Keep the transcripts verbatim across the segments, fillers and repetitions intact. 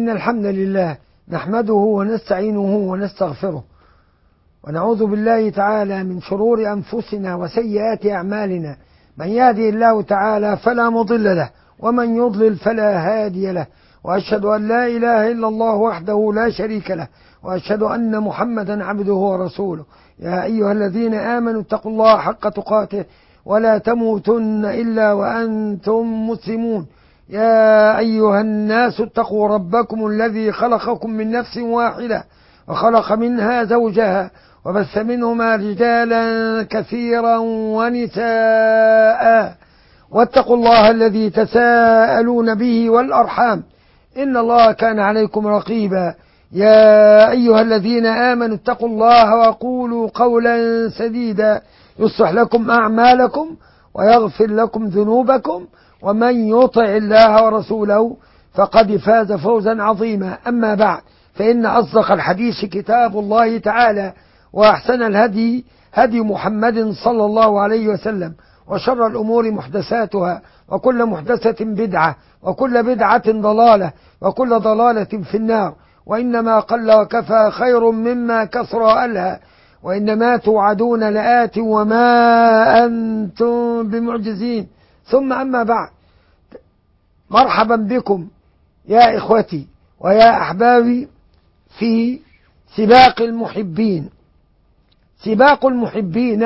إن الحمد لله نحمده ونستعينه ونستغفره ونعوذ بالله تعالى من شرور أنفسنا وسيئات أعمالنا. من يهدي الله تعالى فلا مضل له ومن يضلل فلا هادي له، وأشهد أن لا إله إلا الله وحده لا شريك له، وأشهد أن محمدا عبده ورسوله. يا أيها الذين آمنوا اتقوا الله حق تقاته ولا تموتن إلا وأنتم مسلمون. يا أيها الناس اتقوا ربكم الذي خلقكم من نفس واحدة وخلق منها زوجها وبث منهما رجالا كثيرا ونساء، واتقوا الله الذي تساءلون به والأرحام إن الله كان عليكم رقيبا. يا أيها الذين آمنوا اتقوا الله وقولوا قولا سديدا يصلح لكم أعمالكم ويغفر لكم ذنوبكم، ومن يطع الله ورسوله فقد فاز فوزا عظيما. أما بعد، فإن أصدق الحديث كتاب الله تعالى، وأحسن الهدي هدي محمد صلى الله عليه وسلم، وشر الأمور محدثاتها، وكل محدثة بدعة، وكل بدعة ضلالة، وكل ضلالة في النار. وإنما قل وكفى خير مما كثر وألهى، وإنما توعدون لآت وما أنتم بمعجزين. ثم أما بعد، مرحبا بكم يا إخوتي ويا أحبابي في سباق المحبين. سباق المحبين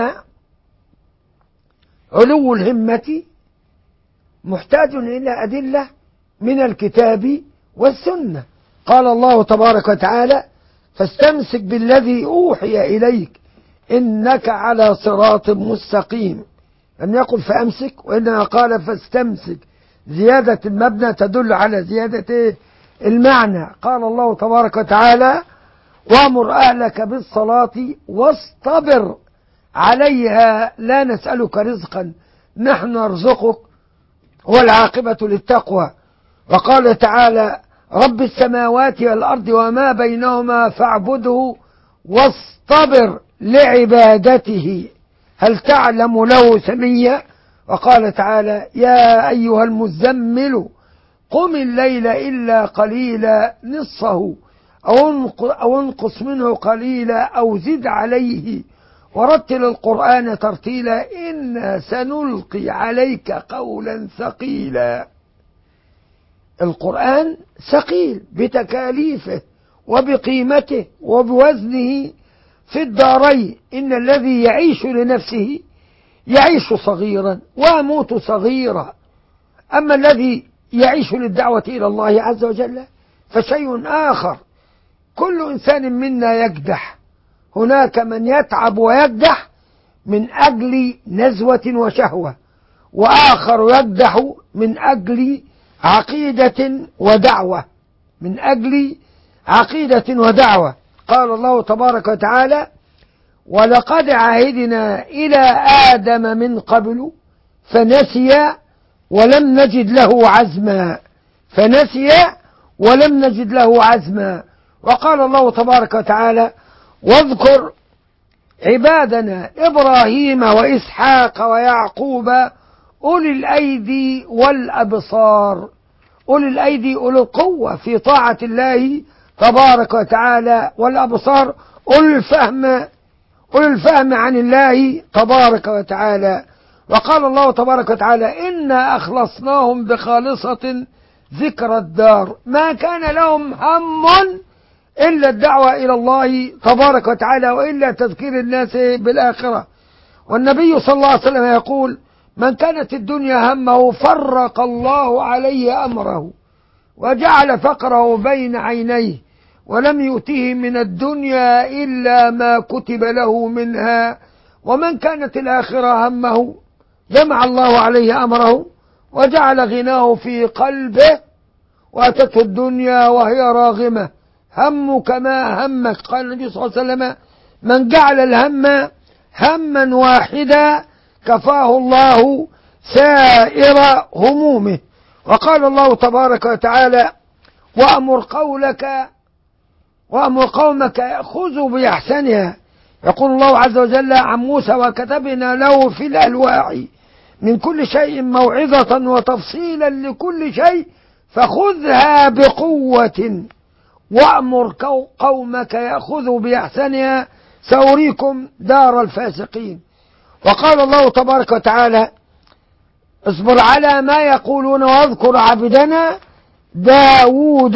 علو الهمة محتاج إلى أدلة من الكتاب والسنة. قال الله تبارك وتعالى: فاستمسك بالذي أوحي إليك إنك على صراط مستقيم. لم يقل فأمسك، وإنما قال فاستمسك. زيادة المبنى تدل على زيادة المعنى. قال الله تبارك وتعالى: وأمر أهلك بالصلاة واصطبر عليها لا نسألك رزقا نحن نرزقك والعاقبة للتقوى. وقال تعالى: رب السماوات والأرض وما بينهما فاعبده واصطبر لعبادته هل تعلم له سميا. وقال تعالى: يا أيها المزمل قم الليل إلا قليلا نصفه أو انقص منه قليلا أو زد عليه ورتل القرآن ترتيلا إنا سنلقي عليك قولا ثقيلا. القرآن ثقيل بتكاليفه وبقيمته وبوزنه في الدارين. إن الذي يعيش لنفسه يعيش صغيرا ويموت صغيرا، أما الذي يعيش للدعوة إلى الله عز وجل فشيء آخر. كل إنسان منا يكدح، هناك من يتعب ويكدح من أجل نزوة وشهوة، وآخر يكدح من أجل عقيدة ودعوة من أجل عقيدة ودعوة. قال الله تبارك وتعالى: ولقد عهدنا إلى آدم من قبل فنسي ولم نجد له عزما فنسي ولم نجد له عزما. وقال الله تبارك وتعالى: واذكر عبادنا إبراهيم وإسحاق ويعقوب أولي الأيدي والأبصار. أولي الأيدي أولي القوة في طاعة الله تبارك وتعالى، والأبصار أولي الفهم أولي الفهم عن الله تبارك وتعالى. وقال الله تبارك وتعالى: إنا أخلصناهم بخالصة ذكر الدار ما كان لهم هم إلا الدعوة إلى الله تبارك وتعالى وإلا تذكير الناس بالآخرة. والنبي صلى الله عليه وسلم يقول: من كانت الدنيا همه فرق الله عليه أمره وجعل فقره بين عينيه ولم يؤته من الدنيا إلا ما كتب له منها. ومن كانت الآخرة همه جمع الله عليه أمره وجعل غناه في قلبه وأتته الدنيا وهي راغمة. همك ما همك. قال النبي صلى الله عليه وسلم: من جعل الهم هما واحدا كفاه الله سائر همومه. وقال الله تبارك وتعالى: وأمر قولك وأمر قومك يأخذوا بأحسنها. يقول الله عز وجل عن موسى: وكتبنا له في الألواح من كل شيء موعظة وتفصيلا لكل شيء فخذها بقوة وأمر قومك يأخذوا بأحسنها سأريكم دار الفاسقين. وقال الله تبارك وتعالى اصبر على ما يقولون واذكر عبدنا داود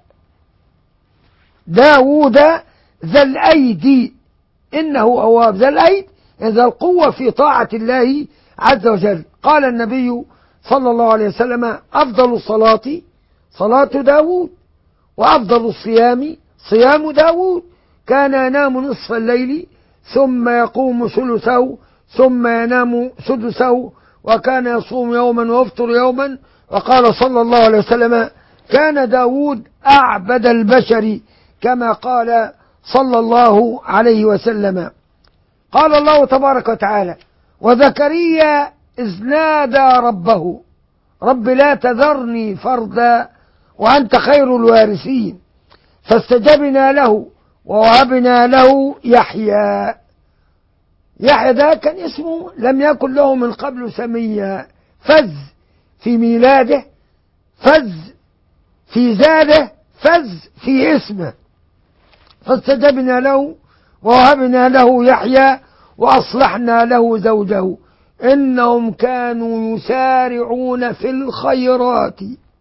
داود ذا الأيدي إنه أواب. ذا الأيد ذا القوة في طاعة الله عز وجل. قال النبي صلى الله عليه وسلم أفضل الصلاة صلاة داود وأفضل الصيام صيام داود كان ينام نصف الليل ثم يقوم ثلثه ثم ينام سدسه وكان يصوم يوما ويفطر يوما. وقال صلى الله عليه وسلم كان داود أعبد البشر كما قال صلى الله عليه وسلم. قال الله تبارك وتعالى وزكريا إذ نادى ربه رب لا تذرني فردا وأنت خير الوارثين فاستجبنا له ووهبنا له يحيى. يحيى ده كان اسمه لم يكن له من قبل سميا. فز في ميلاده، فز في زاده، فز في اسمه. فاستجبنا له ووهبنا له يحيى وأصلحنا له زوجه إنهم كانوا يسارعون في الخيرات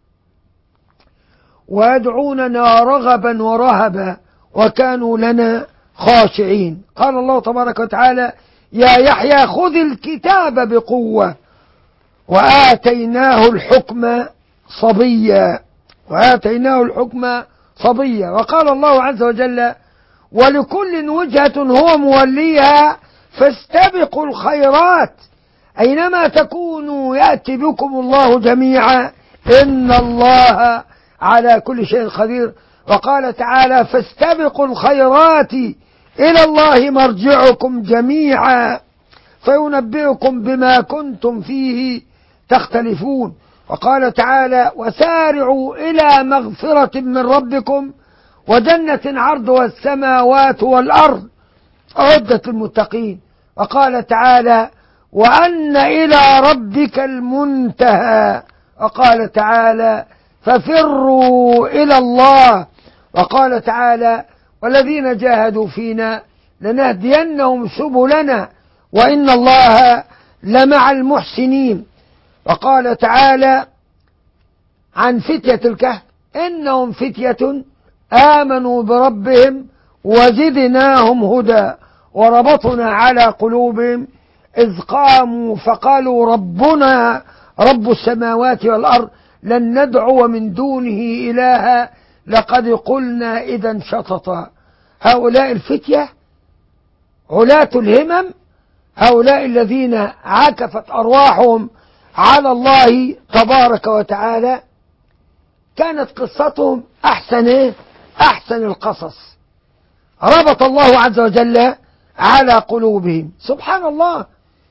ويدعوننا رغبا ورهبا وكانوا لنا خاشعين. قال الله تبارك وتعالى يا يحيى خذ الكتاب بقوة وآتيناه الحكم صبيا وآتيناه الحكم صبيا. وقال الله عز وجل ولكل وجهة هو موليها فاستبقوا الخيرات أينما تكونوا يأتي بكم الله جميعا إن الله على كل شيء قدير. وقال تعالى فاستبقوا الخيرات إلى الله مرجعكم جميعا فينبئكم بما كنتم فيه تختلفون. وقال تعالى وسارعوا إلى مغفرة من ربكم وجنة عرضها السماوات والأرض أعدت للمتقين. وقال تعالى وأن إلى ربك المنتهى. وقال تعالى ففروا إلى الله. وقال تعالى والذين جاهدوا فينا لنهدينهم سبلنا وإن الله لمع المحسنين. وقال تعالى عن فتية الكهف إنهم فتية آمنوا بربهم وزدناهم هدى وربطنا على قلوبهم إذ قاموا فقالوا ربنا رب السماوات والأرض لن ندعو من دونه إلها لقد قلنا إذا شططا. هؤلاء الفتية علاة الهمم هؤلاء الذين عكفت أرواحهم على الله تبارك وتعالى كانت قصتهم أحسن أحسن القصص. ربط الله عز وجل على قلوبهم سبحان الله.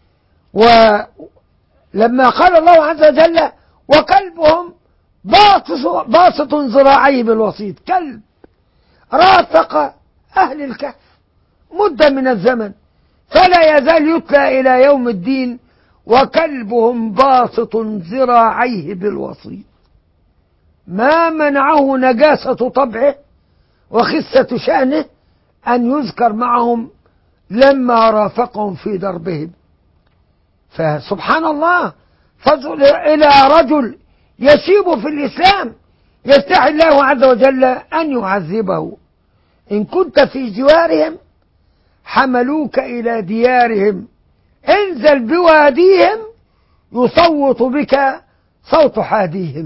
ولما قال الله عز وجل وكلبهم باسط ذراعيه بالوسيط كلب رافق أهل الكهف مدة من الزمن فلا يزال يتلى إلى يوم الدين وكلبهم باسط ذراعيه بالوسيط ما منعه نجاسة طبعه وخسة شأنه أن يذكر معهم لما رافقهم في دربهم. فسبحان الله فضل إلى رجل يسيب في الإسلام يستحي الله عز وجل أن يعذبه. إن كنت في جوارهم حملوك إلى ديارهم انزل بواديهم يصوت بك صوت حاديهم.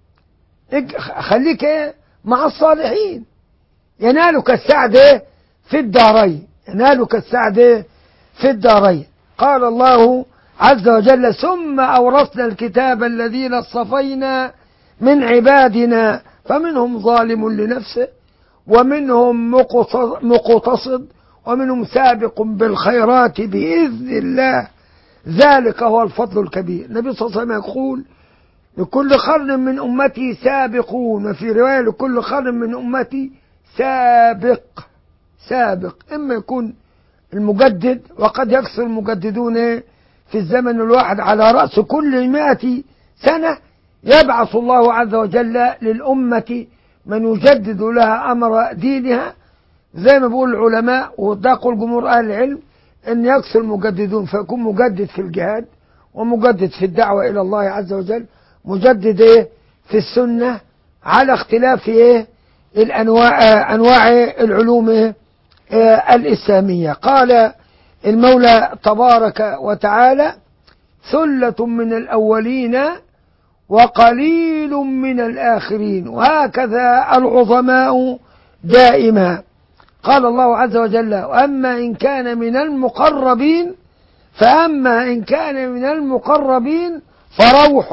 خليك مع الصالحين ينالك السعد في الدارين ينالك السعد في الدارين. قال الله عز وجل ثم أورثنا الكتاب الذين اصطفينا من عبادنا فمنهم ظالم لنفسه ومنهم مقتصد ومنهم سابق بالخيرات بإذن الله ذلك هو الفضل الكبير. النبي صلى الله عليه وسلم يقول لكل قرن من أمتي سابقون وفي رواية لكل قرن من أمتي سابق سابق. إما يكون المجدد وقد يكثر المجددون في الزمن الواحد على رأس كل مائة سنة يبعث الله عز وجل للأمة من يجدد لها أمر دينها، زي ما بيقول العلماء وده قول جمهور أهل العلم، أن يكثر المجددون، فيكون مجدد في الجهاد، ومجدد في الدعوة إلى الله عز وجل، مجدد إيه في السنة، على اختلاف إيه الأنواع أنواع العلوم إيه الإسلامية. قال المولى تبارك وتعالى: ثلة من الأولين وقليل من الآخرين، وهكذا العظماء دائما. قال الله عز وجل: وأما إن كان من المقربين فأما إن كان من المقربين فروح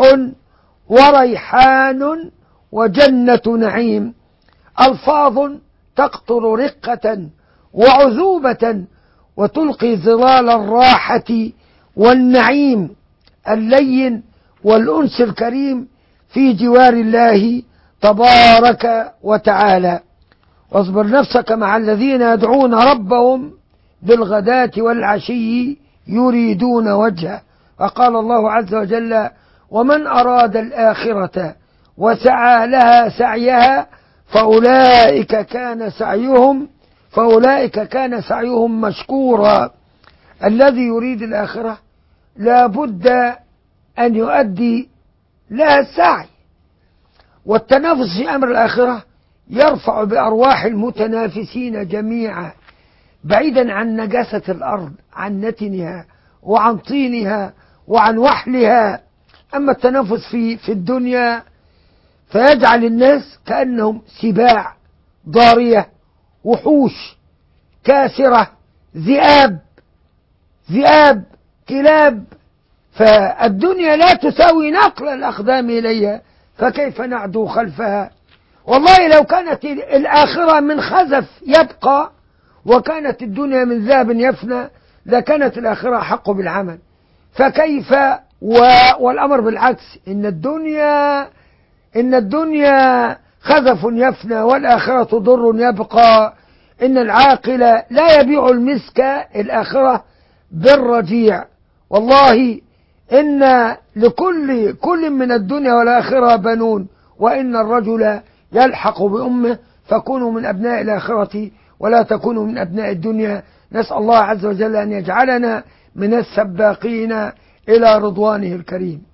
وريحان وجنة نعيم. ألفاظ تقطر رقة وعذوبة وتلقي ظلال الراحة والنعيم اللين والأنس الكريم في جوار الله تبارك وتعالى. واصبر نفسك مع الذين يدعون ربهم بالغداة والعشي يريدون وجهه. وقال الله عز وجل: ومن أراد الآخرة وسعى لها سعيها فأولئك كان سعيهم فأولئك كان سعيهم مشكورا. الذي يريد الآخرة لا بد أن يؤدي لها السعي، والتنافس في أمر الآخرة يرفع بأرواح المتنافسين جميعا، بعيدا عن نجاسة الأرض، عن نتنها وعن طينها وعن وحلها. أما التنافس في في الدنيا فيجعل الناس كأنهم سباع ضارية، وحوش كاسرة، ذئاب ذئاب كلاب. فالدنيا لا تساوي نقل الأقدام إليها، فكيف نعدو خلفها؟ والله لو كانت الآخرة من خزف يبقى وكانت الدنيا من ذهب يفنى لكانت الآخرة حق بالعمل. فكيف والأمر بالعكس، إن الدنيا إن الدنيا خزف يفنى والآخرة ضر يبقى. إن العاقل لا يبيع المسك الآخرة بالرجيع. والله إن لكل كل من الدنيا والآخرة بنون، وإن الرجل يلحق بأمه، فكونوا من أبناء الآخرة ولا تكونوا من أبناء الدنيا. نسأل الله عز وجل أن يجعلنا من السباقين إلى رضوانه الكريم.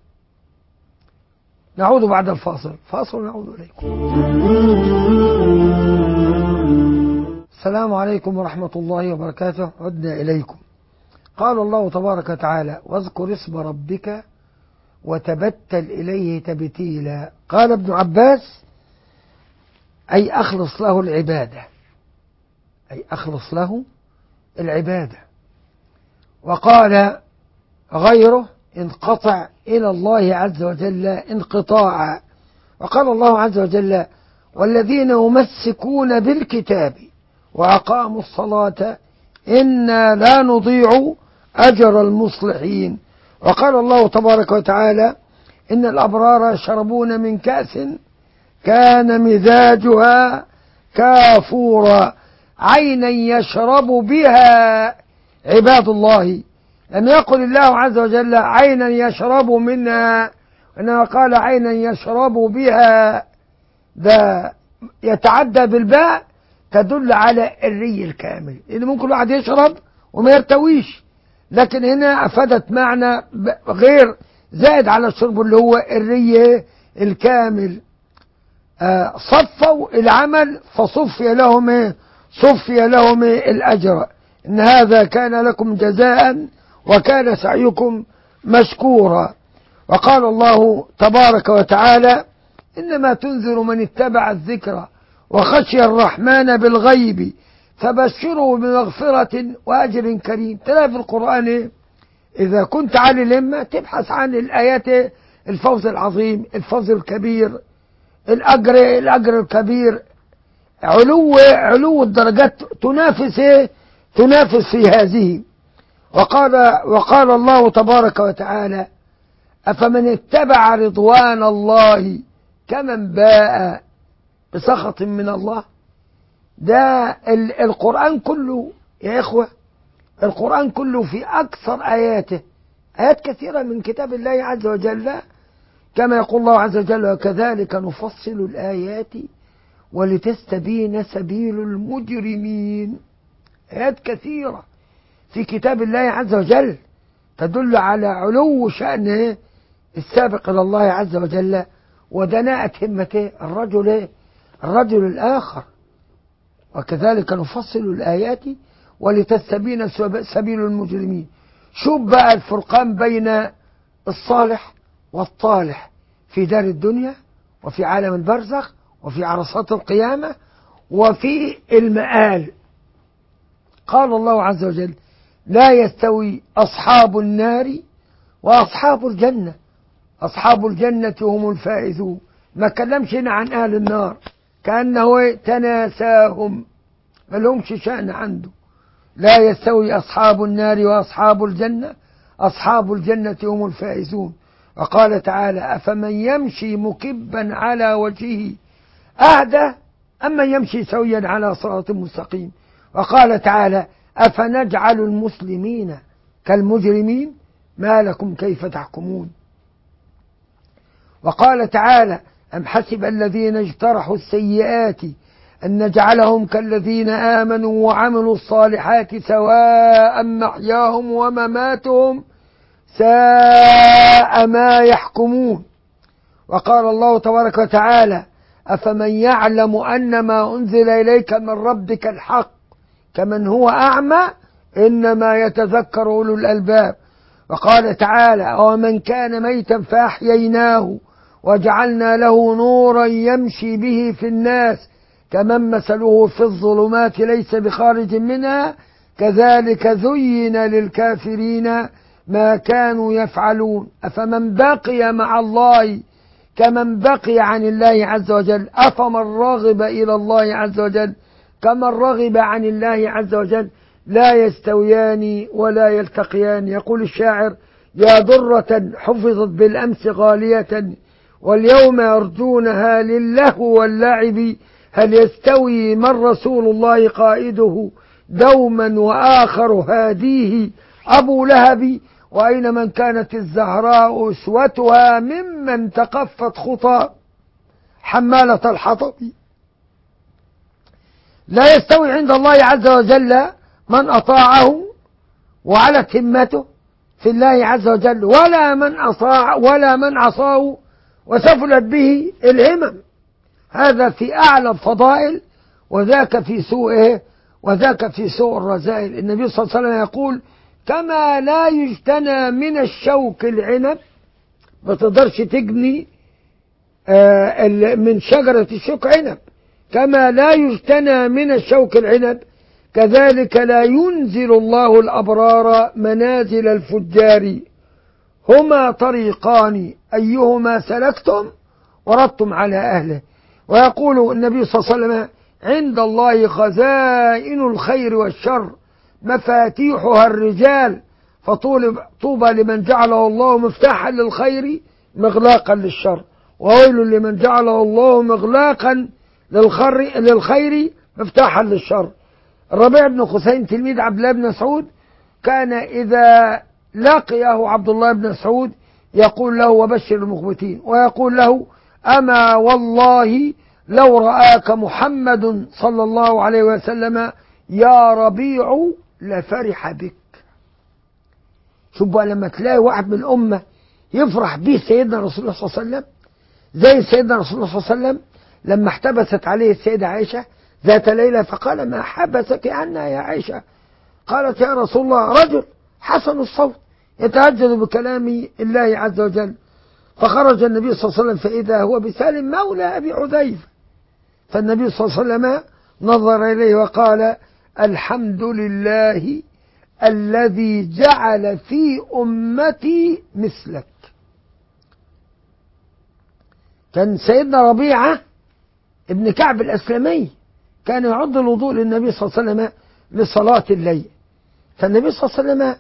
نعود بعد الفاصل. فاصل نعود إليكم. السلام عليكم ورحمة الله وبركاته. عدنا إليكم. قال الله تبارك وتعالى: واذكر اسم ربك وتبتل إليه تبتيلا. قال ابن عباس: أي أخلص له العبادة، أي أخلص له العبادة. وقال غيره: انقطع إلى الله عز وجل انقطاعا. وقال الله عز وجل: والذين يمسكون بالكتاب وأقاموا الصلاة إنا لا نضيع أجر المصلحين. وقال الله تبارك وتعالى: إن الأبرار يشربون من كأس كان مزاجها كافورا عينا يشرب بها عباد الله. لم يقل الله عز وجل عينا يشرب منها، إنما قال عينا يشرب بها. ده يتعدى بالباء تدل على الري الكامل، إن ممكن الواحد يشرب وما يرتويش، لكن هنا أفادت معنى غير زائد على الشرب اللي هو الري الكامل. آه صفوا العمل فصفي لهم إيه؟ صفي لهم إيه؟ الأجر. إن هذا كان لكم جزاء وكان سعيكم مشكورا. وقال الله تبارك وتعالى: إنما تنذر من اتبع الذكر وخشي الرحمن بالغيب فبشره بمغفرة وأجر كريم. تلاقي في القرآن إيه؟ إذا كنت عالي الهمة تبحث عن الآيات، الفوز العظيم، الفوز الكبير، الأجر الأجر الكبير، علو علو الدرجات، تنافس إيه؟ تنافس في هذه. وقال وقال الله تبارك وتعالى: أفمن اتبع رضوان الله كمن باء بسخط من الله. ده القرآن كله يا إخوة، القرآن كله في أكثر آياته، آيات كثيرة من كتاب الله عز وجل كما يقول الله عز وجل وكذلك نفصل الآيات ولتستبين سبيل المجرمين. آيات كثيرة في كتاب الله عز وجل تدل على علو شأنه السابق إلى الله عز وجل ودناءة همته الرجل الرجل الآخر. وكذلك نفصل الآيات ولتستبين سبيل المجرمين. شوف بقى الفرقان بين الصالح والطالح في دار الدنيا وفي عالم البرزخ وفي عرصات القيامة وفي المآل. قال الله عز وجل لا يستوي أصحاب النار وأصحاب الجنة أصحاب الجنة هم الفائزون. ما كلمش هنا عن أهل النار كأنه تناساهم، ما لهمش شأن عنده. لا يستوي أصحاب النار وأصحاب الجنة أصحاب الجنة هم الفائزون. وقال تعالى أفمن يمشي مكبا على وجهه أهدى أما يمشي سويا على صراط مستقيم. وقال تعالى أفنجعل المسلمين كالمجرمين ما لكم كيف تحكمون. وقال تعالى أم حسب الذين اجترحوا السيئات أن نجعلهم كالذين آمنوا وعملوا الصالحات سواء محياهم ومماتهم ساء ما يحكمون. وقال الله تبارك وتعالى أفمن يعلم أن ما أنزل إليك من ربك الحق كمن هو أعمى إنما يتذكر أولو الألباب. وقال تعالى ومن كان ميتا فأحييناه وجعلنا له نورا يمشي به في الناس كمن مثله في الظلمات ليس بخارج منها كذلك زين للكافرين ما كانوا يفعلون. أفمن بقي مع الله كمن بقي عن الله عز وجل أفمن رغب إلى الله عز وجل كمن رغب عن الله عز وجل لا يستويان ولا يلتقيان. يقول الشاعر يا ضرة حفظت بالأمس غالية واليوم يرجونها للهو واللعب هل يستوي من رسول الله قائده دوما وآخر هاديه أبو لهب وأين من كانت الزهراء أسوتها ممن تقفت خطى حمالة الحطب. لا يستوي عند الله عز وجل من أطاعه وعلت همته في الله عز وجل ولا من أطاع ولا من عصاه وسفلت به الهمم. هذا في أعلى الفضائل وذاك في سوءه وذاك في سوء الرذائل. النبي صلى الله عليه وسلم يقول كما لا يجتنى من الشوك العنب ما تقدرش تجني من شجرة الشوك عنب كما لا يجتنى من الشوك العنب كذلك لا ينزل الله الأبرار منازل الفجار هما طريقان أيهما سلكتم وردتم على أهله. ويقول النبي صلى الله عليه وسلم عند الله خزائن الخير والشر مفاتيحها الرجال فطوبى لمن جعله الله مفتاحا للخير مغلاقا للشر وويل لمن جعله الله مغلاقا للخير مفتاحا للشر. الربيع بن خثيم تلميذ عبد الله بن مسعود كان إذا لقيه عبد الله بن مسعود يقول له وبشر المخبتين ويقول له أما والله لو رآك محمد صلى الله عليه وسلم يا ربيع لفرح بك. شوف بقى لما تلاقي واحد من الأمة يفرح به سيدنا رسول الله صلى الله عليه وسلم زي سيدنا رسول الله صلى الله عليه وسلم لما احتبست عليه السيدة عائشة ذات ليلة فقال ما حبسك عنا يا عائشة؟ قالت يا رسول الله رجل حسن الصوت يتهجد بكلام الله عز وجل. فخرج النبي صلى الله عليه وسلم فإذا هو بسالم مولى أبي حذيفة فالنبي صلى الله عليه وسلم نظر إليه وقال الحمد لله الذي جعل في أمتي مثلك. كان سيدنا ربيعة ابن كعب الأسلمي كان يعد الوضوء للنبي صلى الله عليه وسلم لصلاة الليل فالنبي صلى الله عليه وسلم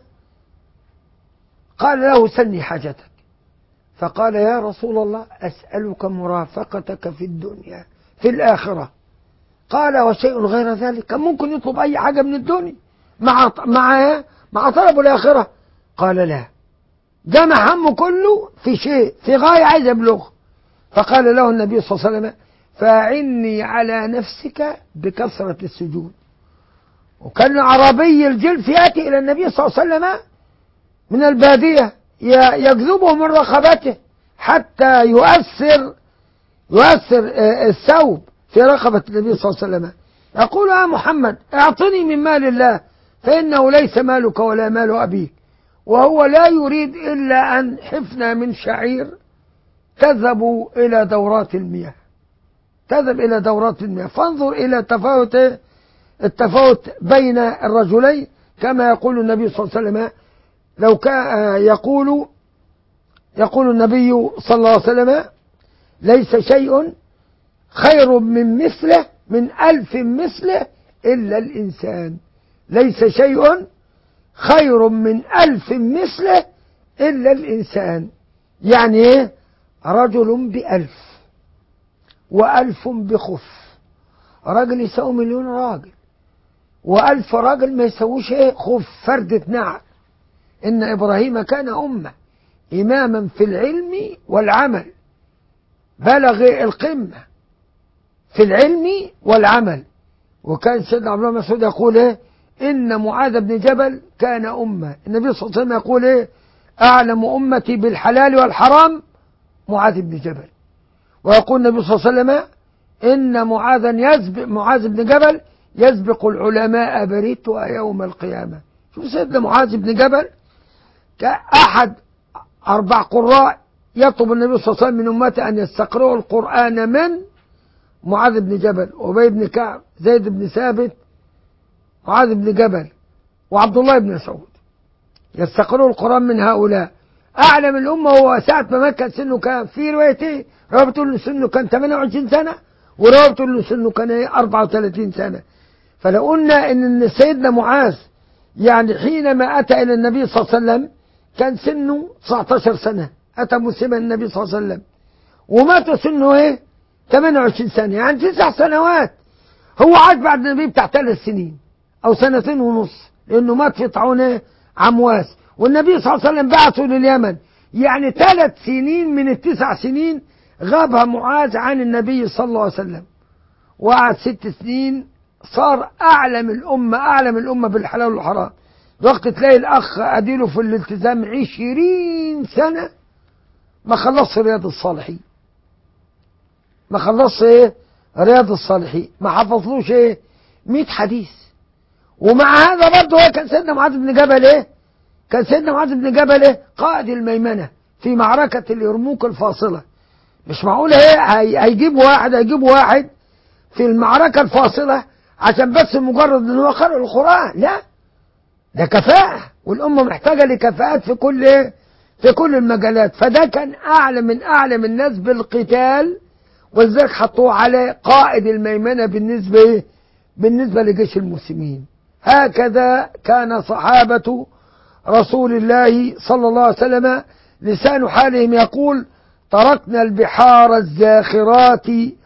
قال له سلني حاجتك فقال يا رسول الله أسألك مرافقتك في الدنيا في الآخرة. قال وشيء غير ذلك كان ممكن يطلب أي حاجة من الدنيا مع مع مع طلب الآخرة. قال لا جمع همه كله في شيء، في غاية عايز يبلغه. فقال له النبي صلى الله عليه وسلم فاعني على نفسك بكثرة السجود. وكان عربي الجلف يأتي إلى النبي صلى الله عليه وسلم من البادية يجذبه من رقبته حتى يؤثر يؤثر الثوب في رقبة النبي صلى الله عليه وسلم، يقول يا محمد اعطني من مال الله فإنه ليس مالك ولا مال أبيك، وهو لا يريد إلا أن حفنة من شعير تذهب إلى دورات المياه تذهب إلى دورات المياه. فانظر إلى تفاوت التفاوت بين الرجلين، كما يقول النبي صلى الله عليه وسلم لو كان يقول يقول النبي صلى الله عليه وسلم ليس شيء خير من مثله من ألف مثله إلا الإنسان. ليس شيء خير من ألف مثله إلا الإنسان. يعني إيه؟ رجل بألف وألف بخف. راجل يساوي مليون راجل، وألف راجل ما يساووش إيه؟ خف فردة نعل. إن إبراهيم كان أمة إماما في العلم والعمل، بلغ القمة في العلم والعمل. وكان سيدنا عبد الله مسعود يقول إيه؟ إن معاذ بن جبل كان أمة. النبي صلى الله عليه وسلم يقول إيه؟ أعلم أمتي بالحلال والحرام معاذ بن جبل. ويقول النبي صلى الله عليه وسلم إن معاذا يسبق معاذ بن جبل يسبق العلماء بريتها يوم القيامة. شوف سيدنا معاذ بن جبل كأحد أربع قراء يطلب النبي صلى الله عليه وسلم من أمته أن يستقرئوا القرآن من معاذ بن جبل، أبي بن كعب، زيد بن ثابت، معاذ بن جبل، وعبد الله بن مسعود. يستقرئوا القرآن من هؤلاء. أعلم الأمة هو ساعة ما مات كان سنه كان في روايتين، رواية بتقول إن سنه كان ثمانية وعشرين سنة، ورواية بتقول إن سنه كان أربعة وثلاثين سنة. فلو قلنا إن سيدنا معاذ يعني حينما أتى إلى النبي صلى الله عليه وسلم كان سنه تسعة عشر سنة، أتى مسلما النبي صلى الله عليه وسلم، ومات سنه إيه؟ ثمانية وعشرين سنة، يعني تسع سنوات. هو عاش بعد النبي بتاع ثلاث سنين أو سنتين ونص، لأنه مات في طاعون عمواس، والنبي صلى الله عليه وسلم بعثه لليمن. يعني ثلاث سنين من التسع سنين غابها معاذ عن النبي صلى الله عليه وسلم، وقعد ست سنين صار أعلم الأمة أعلم الأمة بالحلال والحرام. وقت تلاقي الأخ أديله في الالتزام عشرين سنة ما خلصش رياض الصالحين، ما خلصش إيه؟ رياض الصالحين، ما حفظلوش إيه؟ مئة حديث. ومع هذا برضه كان سيدنا معاذ بن جبل إيه؟ كان سيدنا معاذ بن جبل إيه؟ قائد الميمنة في معركة اليرموك الفاصلة. مش معقول إيه هيجيب واحد هيجيب واحد في المعركة الفاصلة عشان بس مجرد إن هو قرأ القرآن، لا، ده كفاءة، والأمة محتاجة لكفاءات في كل إيه؟ في كل المجالات. فده كان أعلم من أعلم الناس بالقتال، ولذلك حطوه على قائد الميمنة بالنسبة إيه؟ بالنسبة لجيش المسلمين. هكذا كان صحابة رسول الله صلى الله عليه وسلم لسان حالهم يقول تركنا البحار الزاخرات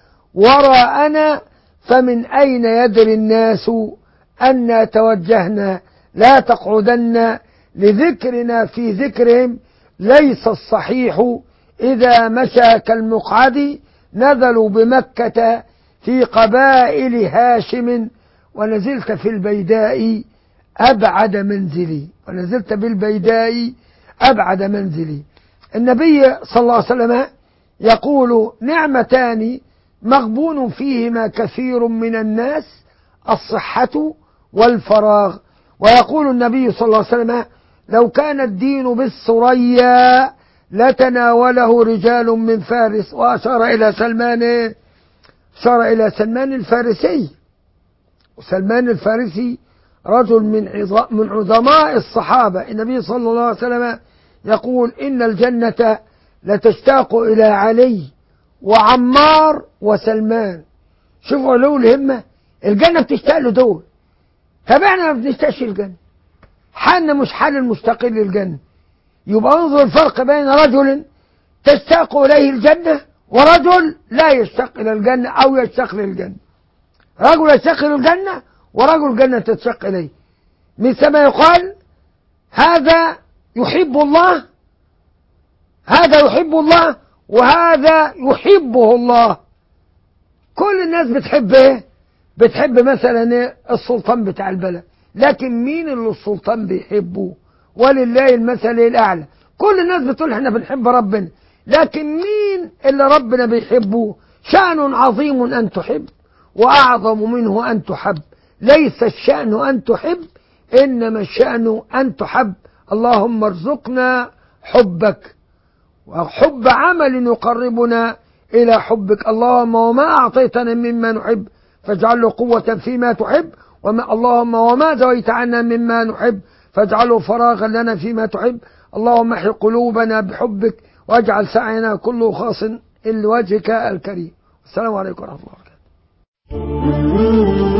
وراءنا فمن أين يدري الناس أن توجهنا لا تقعدن لذكرنا في ذكرهم ليس الصحيح إذا مشى كالمقعد نزلوا بمكة في قبائل هاشم ونزلت في البيداء أبعد منزلي ونزلت بالبيداء أبعد منزلي. النبي صلى الله عليه وسلم يقول نعمتان مغبون فيهما كثير من الناس الصحة والفراغ. ويقول النبي صلى الله عليه وسلم لو كان الدين بالثريا لتناوله رجال من فارس، وأشار إلى سلمان أشار إلى سلمان الفارسي. وسلمان الفارسي رجل من من عظماء الصحابة. النبي صلى الله عليه وسلم يقول إن الجنة لتشتاق إلى علي وعمار وسلمان. شوفوا له الهمة، الجنة بتشتاق له دول، طب احنا ما بنشتاقش الجنة، حالنا مش حال المشتاقين للجنة. يبقى انظر الفرق بين رجل تشتاق إليه الجنة ورجل لا يشتاق إلى الجنة أو يشتاق للجنة. رجل يشتاق إلى الجنة ورجل الجنة تشتاق إليه، مثل ما يقال هذا يحب الله هذا يحب الله وهذا يحبه الله. كل الناس بتحب ايه؟ بتحب مثلا السلطان بتاع البلد، لكن مين اللي السلطان بيحبه؟ ولله المثل الأعلى. كل الناس بتقول احنا بنحب ربنا، لكن مين اللي ربنا بيحبه؟ شأن عظيم أن تحب وأعظم منه أن تحب. ليس الشأن أن تحب، إنما الشأن أن تحب. اللهم ارزقنا حبك وحب عمل يقربنا إلى حبك. اللهم وما أعطيتنا مما نحب فاجعله قوة فيما تحب، وما اللهم وما زويت عنا مما نحب فاجعله فراغا لنا فيما تحب. اللهم احي قلوبنا بحبك واجعل سعينا كله خاص لوجهك الكريم. السلام عليكم ورحمة الله وبركاته.